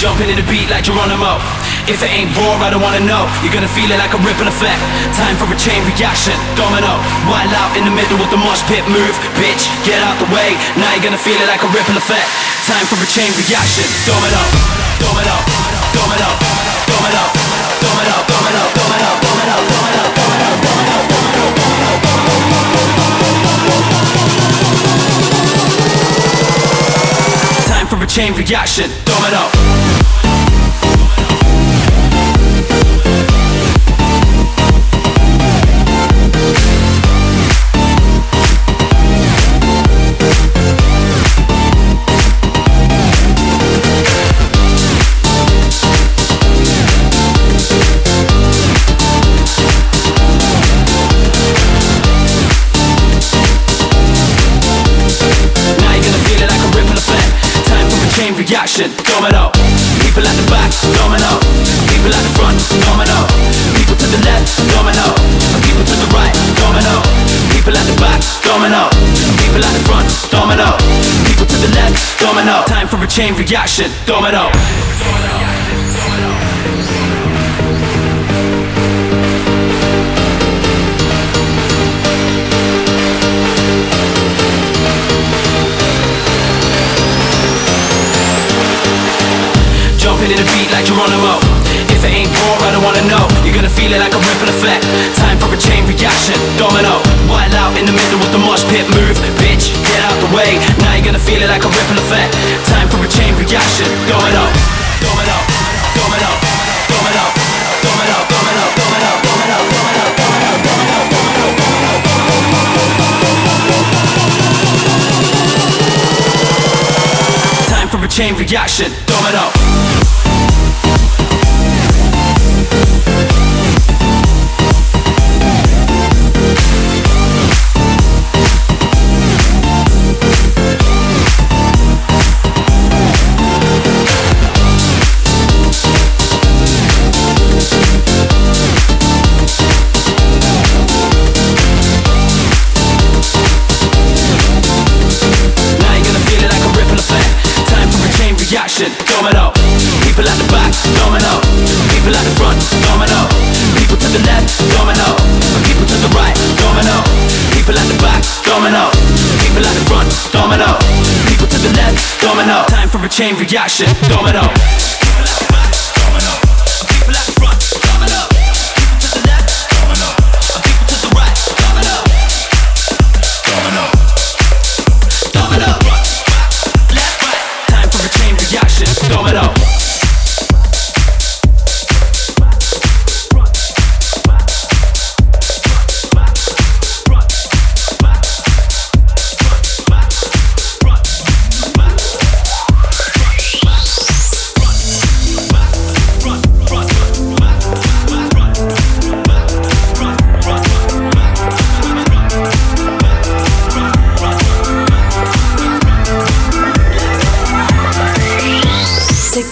Jumping in the beat like Geronimo. If it ain't raw, I don't wanna know. You're gonna feel it like a ripple effect. Time for a chain reaction. Domino. Wild out in the middle with the mosh pit move. Bitch, get out the way. Now you're gonna feel it like a ripple effect. Time for a chain reaction. Domino. Domino. Domino. Domino. Domino. Domino. Domino. Domino. Domino. Domino. Time for a chain reaction. Domino. Reaction, domino. People at the back, domino. People at the front, domino. People to the left, domino. People to the right, domino. People at the back, domino. People at the front, domino. People to the left, domino. Time for a chain reaction, domino. Jumping in the beat like Geronimo. If it ain't raw, I don't wanna know. You're gonna feel it like a ripple effect. Time for a chain reaction. Domino. Wild out in the middle with the mosh pit move. Bitch, get out the way. Now you're gonna feel it like a ripple effect. Time for a chain reaction. Domino. Domino. Domino. Domino. Domino. Domino. Domino. Domino. Domino. Domino. Domino. Time for a chain reaction. Domino. Domino. People at the back, domino. People at the front, domino. People to the left, domino. People to the right, domino. People at the back, domino. People at the front, domino. People to the left, domino. Time for a chain reaction, domino.